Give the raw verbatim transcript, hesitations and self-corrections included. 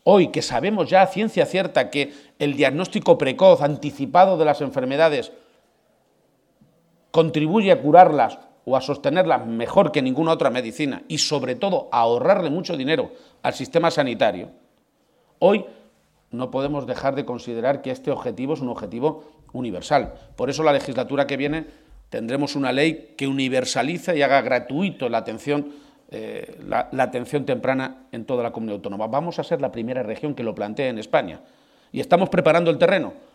hoy que sabemos ya a ciencia cierta que el diagnóstico precoz, anticipado de las enfermedades, contribuye a curarlas o a sostenerlas mejor que ninguna otra medicina y, sobre todo, a ahorrarle mucho dinero al sistema sanitario, hoy no podemos dejar de considerar que este objetivo es un objetivo universal. Por eso la legislatura que viene tendremos una ley que universalice y haga gratuito la atención, eh, la, la atención temprana en toda la comunidad autónoma. Vamos a ser la primera región que lo plantee en España y estamos preparando el terreno.